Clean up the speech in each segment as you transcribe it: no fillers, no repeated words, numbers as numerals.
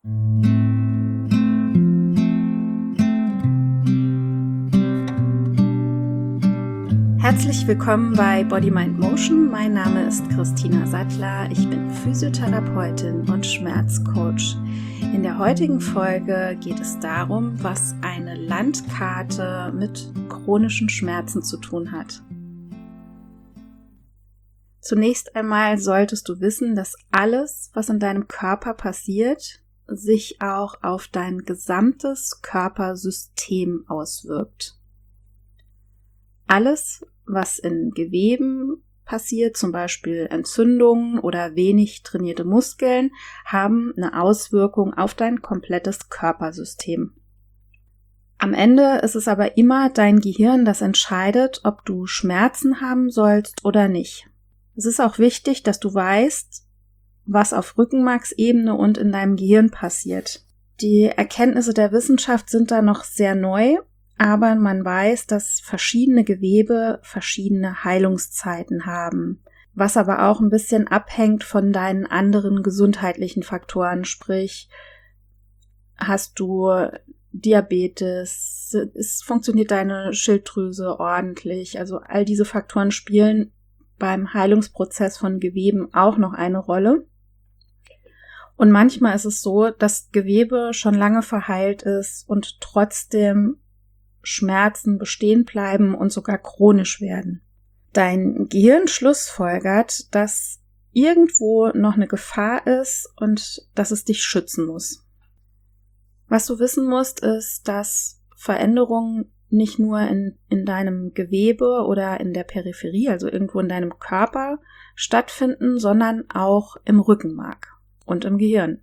Herzlich willkommen bei Body, Mind, Motion. Mein Name ist Christina Sattler. Ich bin Physiotherapeutin und Schmerzcoach. In der heutigen Folge geht es darum, was eine Landkarte mit chronischen Schmerzen zu tun hat. Zunächst einmal solltest du wissen, dass alles, was in deinem Körper passiert, sich auch auf dein gesamtes Körpersystem auswirkt. Alles, was in Geweben passiert, zum Beispiel Entzündungen oder wenig trainierte Muskeln, haben eine Auswirkung auf dein komplettes Körpersystem. Am Ende ist es aber immer dein Gehirn, das entscheidet, ob du Schmerzen haben sollst oder nicht. Es ist auch wichtig, dass du weißt, was auf Rückenmarksebene und in deinem Gehirn passiert. Die Erkenntnisse der Wissenschaft sind da noch sehr neu, aber man weiß, dass verschiedene Gewebe verschiedene Heilungszeiten haben, was aber auch ein bisschen abhängt von deinen anderen gesundheitlichen Faktoren, sprich, hast du Diabetes, funktioniert deine Schilddrüse ordentlich, also all diese Faktoren spielen beim Heilungsprozess von Geweben auch noch eine Rolle. Und manchmal ist es so, dass Gewebe schon lange verheilt ist und trotzdem Schmerzen bestehen bleiben und sogar chronisch werden. Dein Gehirn schlussfolgert, dass irgendwo noch eine Gefahr ist und dass es dich schützen muss. Was du wissen musst, ist, dass Veränderungen nicht nur in deinem Gewebe oder in der Peripherie, also irgendwo in deinem Körper stattfinden, sondern auch im Rückenmark und im Gehirn.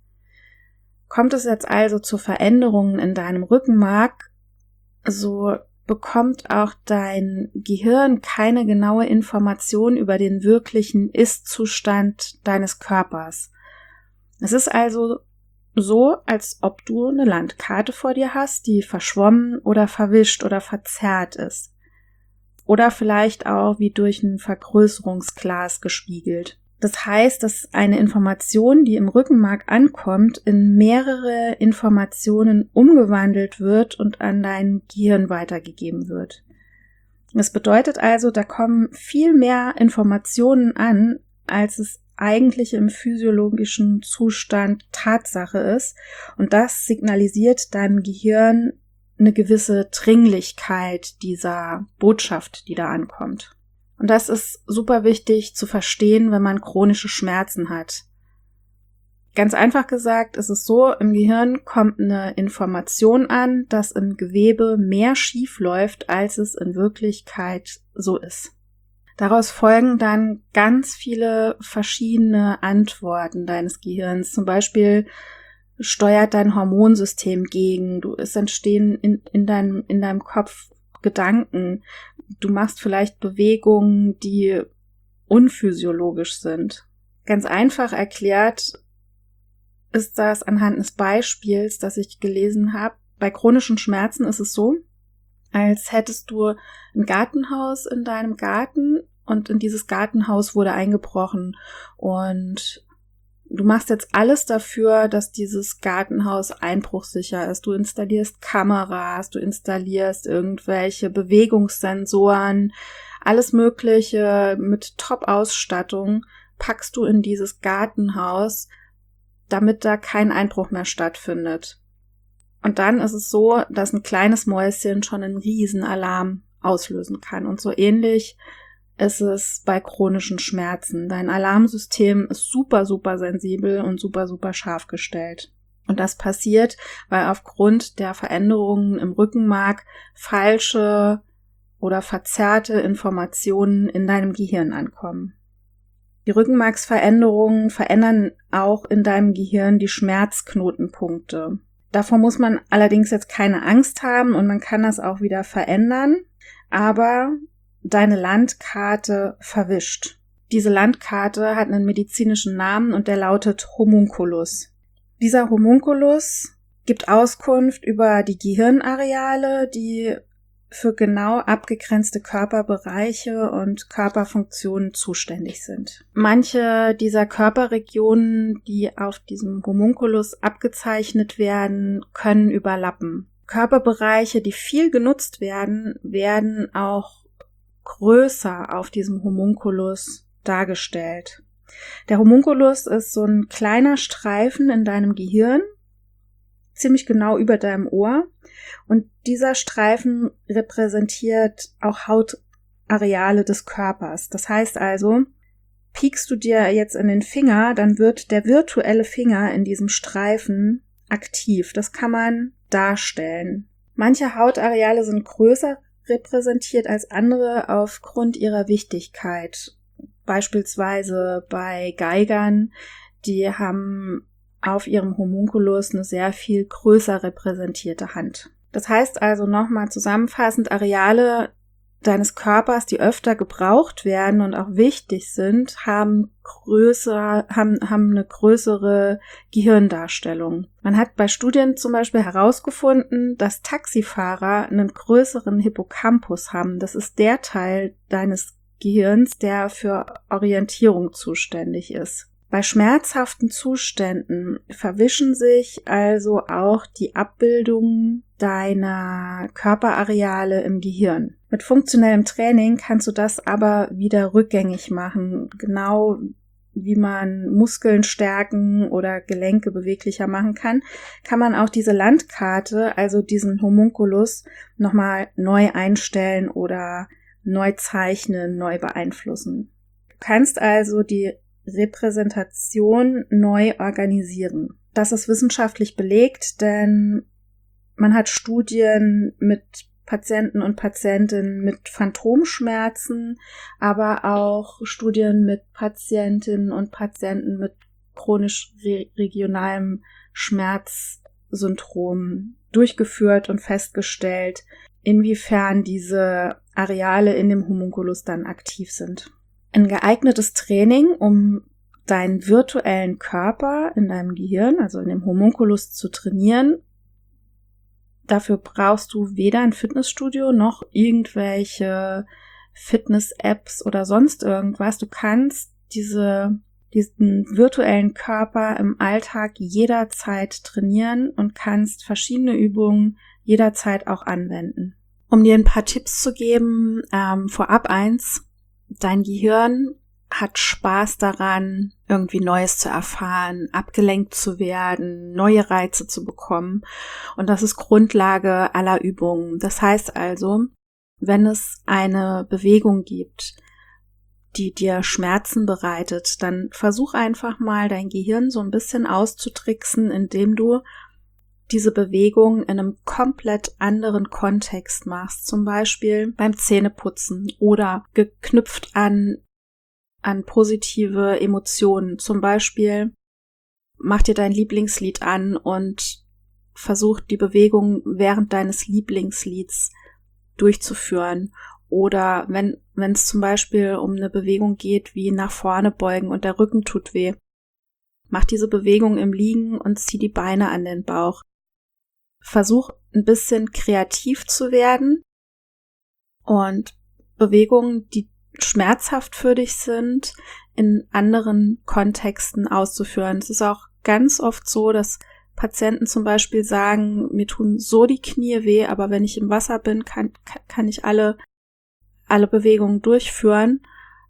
Kommt es jetzt also zu Veränderungen in deinem Rückenmark, so bekommt auch dein Gehirn keine genaue Information über den wirklichen Ist-Zustand deines Körpers. Es ist also so, als ob du eine Landkarte vor dir hast, die verschwommen oder verwischt oder verzerrt ist. Oder vielleicht auch wie durch ein Vergrößerungsglas gespiegelt. Das heißt, dass eine Information, die im Rückenmark ankommt, in mehrere Informationen umgewandelt wird und an dein Gehirn weitergegeben wird. Das bedeutet also, da kommen viel mehr Informationen an, als es eigentlich im physiologischen Zustand Tatsache ist. Und das signalisiert deinem Gehirn eine gewisse Dringlichkeit dieser Botschaft, die da ankommt. Und das ist super wichtig zu verstehen, wenn man chronische Schmerzen hat. Ganz einfach gesagt ist es so, im Gehirn kommt eine Information an, dass im Gewebe mehr schief läuft, als es in Wirklichkeit so ist. Daraus folgen dann ganz viele verschiedene Antworten deines Gehirns. Zum Beispiel steuert dein Hormonsystem gegen, es entstehen in deinem Kopf Gedanken, du machst vielleicht Bewegungen, die unphysiologisch sind. Ganz einfach erklärt ist das anhand eines Beispiels, das ich gelesen habe. Bei chronischen Schmerzen ist es so, als hättest du ein Gartenhaus in deinem Garten und in dieses Gartenhaus wurde eingebrochen und du machst jetzt alles dafür, dass dieses Gartenhaus einbruchsicher ist. Du installierst Kameras, du installierst irgendwelche Bewegungssensoren, alles Mögliche mit Top-Ausstattung packst du in dieses Gartenhaus, damit da kein Einbruch mehr stattfindet. Und dann ist es so, dass ein kleines Mäuschen schon einen Riesenalarm auslösen kann. Und so ähnlich ist es bei chronischen Schmerzen. Dein Alarmsystem ist super, super sensibel und super, super scharf gestellt. Und das passiert, weil aufgrund der Veränderungen im Rückenmark falsche oder verzerrte Informationen in deinem Gehirn ankommen. Die Rückenmarksveränderungen verändern auch in deinem Gehirn die Schmerzknotenpunkte. Davor muss man allerdings jetzt keine Angst haben und man kann das auch wieder verändern, aber deine Landkarte verwischt. Diese Landkarte hat einen medizinischen Namen und der lautet Homunculus. Dieser Homunculus gibt Auskunft über die Gehirnareale, die für genau abgegrenzte Körperbereiche und Körperfunktionen zuständig sind. Manche dieser Körperregionen, die auf diesem Homunculus abgezeichnet werden, können überlappen. Körperbereiche, die viel genutzt werden, werden auch größer auf diesem Homunculus dargestellt. Der Homunculus ist so ein kleiner Streifen in deinem Gehirn, ziemlich genau über deinem Ohr. Und dieser Streifen repräsentiert auch Hautareale des Körpers. Das heißt also, piekst du dir jetzt in den Finger, dann wird der virtuelle Finger in diesem Streifen aktiv. Das kann man darstellen. Manche Hautareale sind größer repräsentiert als andere aufgrund ihrer Wichtigkeit. Beispielsweise bei Geigern, die haben auf ihrem Homunculus eine sehr viel größer repräsentierte Hand. Das heißt also nochmal zusammenfassend, Areale deines Körpers, die öfter gebraucht werden und auch wichtig sind, haben eine größere Gehirndarstellung. Man hat bei Studien zum Beispiel herausgefunden, dass Taxifahrer einen größeren Hippocampus haben. Das ist der Teil deines Gehirns, der für Orientierung zuständig ist. Bei schmerzhaften Zuständen verwischen sich also auch die Abbildungen deiner Körperareale im Gehirn. Mit funktionellem Training kannst du das aber wieder rückgängig machen, genau wie man Muskeln stärken oder Gelenke beweglicher machen kann, kann man auch diese Landkarte, also diesen Homunculus, nochmal neu einstellen oder neu zeichnen, neu beeinflussen. Du kannst also die Repräsentation neu organisieren. Das ist wissenschaftlich belegt, denn man hat Studien mit Patienten und Patientinnen mit Phantomschmerzen, aber auch Studien mit Patientinnen und Patienten mit chronisch regionalem Schmerzsyndrom durchgeführt und festgestellt, inwiefern diese Areale in dem Homunculus dann aktiv sind. Ein geeignetes Training, um deinen virtuellen Körper in deinem Gehirn, also in dem Homunculus, zu trainieren. Dafür brauchst du weder ein Fitnessstudio noch irgendwelche Fitness-Apps oder sonst irgendwas. Du kannst diesen virtuellen Körper im Alltag jederzeit trainieren und kannst verschiedene Übungen jederzeit auch anwenden. Um dir ein paar Tipps zu geben, vorab eins: Dein Gehirn hat Spaß daran, irgendwie Neues zu erfahren, abgelenkt zu werden, neue Reize zu bekommen. Und das ist Grundlage aller Übungen. Das heißt also, wenn es eine Bewegung gibt, die dir Schmerzen bereitet, dann versuch einfach mal dein Gehirn so ein bisschen auszutricksen, indem du diese Bewegung in einem komplett anderen Kontext machst, zum Beispiel beim Zähneputzen oder geknüpft an positive Emotionen. Zum Beispiel mach dir dein Lieblingslied an und versuch die Bewegung während deines Lieblingslieds durchzuführen. Oder wenn es zum Beispiel um eine Bewegung geht, wie nach vorne beugen und der Rücken tut weh, mach diese Bewegung im Liegen und zieh die Beine an den Bauch. Versuch ein bisschen kreativ zu werden und Bewegungen, die schmerzhaft für dich sind, in anderen Kontexten auszuführen. Es ist auch ganz oft so, dass Patienten zum Beispiel sagen, mir tun so die Knie weh, aber wenn ich im Wasser bin, kann ich alle Bewegungen durchführen.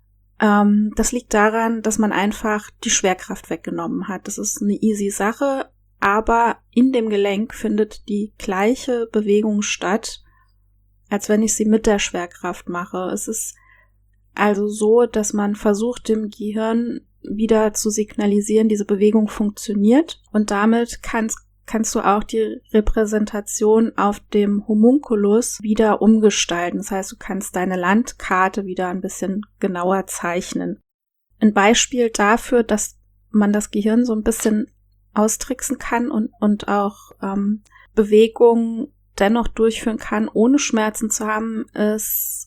Das liegt daran, dass man einfach die Schwerkraft weggenommen hat. Das ist eine easy Sache, aber in dem Gelenk findet die gleiche Bewegung statt, als wenn ich sie mit der Schwerkraft mache. Es ist also so, dass man versucht, dem Gehirn wieder zu signalisieren, diese Bewegung funktioniert, und damit kannst du auch die Repräsentation auf dem Homunculus wieder umgestalten. Das heißt, du kannst deine Landkarte wieder ein bisschen genauer zeichnen. Ein Beispiel dafür, dass man das Gehirn so ein bisschen austricksen kann und auch Bewegungen dennoch durchführen kann, ohne Schmerzen zu haben, ist,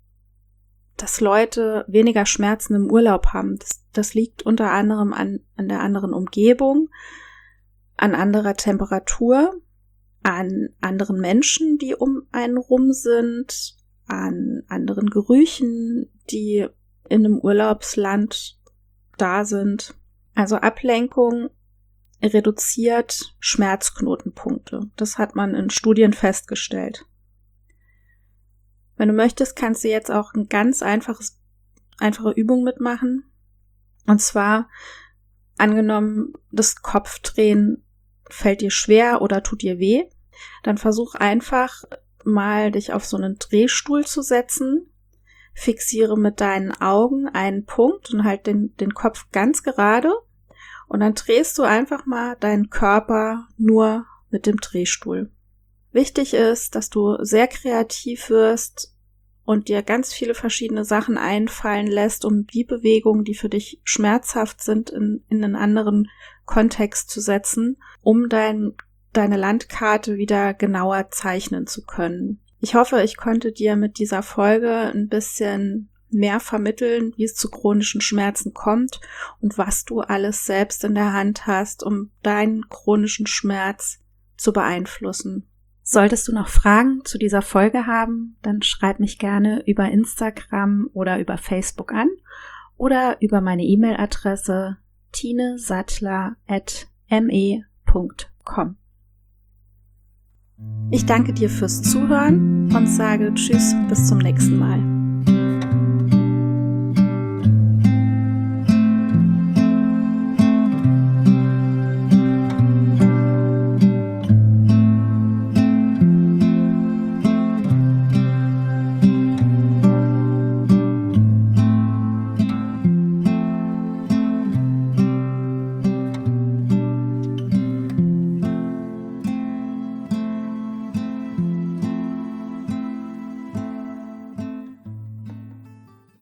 dass Leute weniger Schmerzen im Urlaub haben. Das liegt unter anderem an der anderen Umgebung, an anderer Temperatur an anderen Menschen, die um einen rum sind, an anderen Gerüchen, die in einem Urlaubsland da sind. Also Ablenkung reduziert Schmerzknotenpunkte. Das hat man in Studien festgestellt. Wenn du möchtest, kannst du jetzt auch eine ganz einfache Übung mitmachen. Und zwar, angenommen, das Kopfdrehen fällt dir schwer oder tut dir weh, dann versuch einfach mal, dich auf so einen Drehstuhl zu setzen. Fixiere mit deinen Augen einen Punkt und halt den Kopf ganz gerade. Und dann drehst du einfach mal deinen Körper nur mit dem Drehstuhl. Wichtig ist, dass du sehr kreativ wirst und dir ganz viele verschiedene Sachen einfallen lässt, um die Bewegungen, die für dich schmerzhaft sind, in einen anderen Kontext zu setzen, um deine Landkarte wieder genauer zeichnen zu können. Ich hoffe, ich konnte dir mit dieser Folge ein bisschen mehr vermitteln, wie es zu chronischen Schmerzen kommt und was du alles selbst in der Hand hast, um deinen chronischen Schmerz zu beeinflussen. Solltest du noch Fragen zu dieser Folge haben, dann schreib mich gerne über Instagram oder über Facebook an oder über meine E-Mail-Adresse tinesattler@me.com. Ich danke dir fürs Zuhören und sage Tschüss, bis zum nächsten Mal.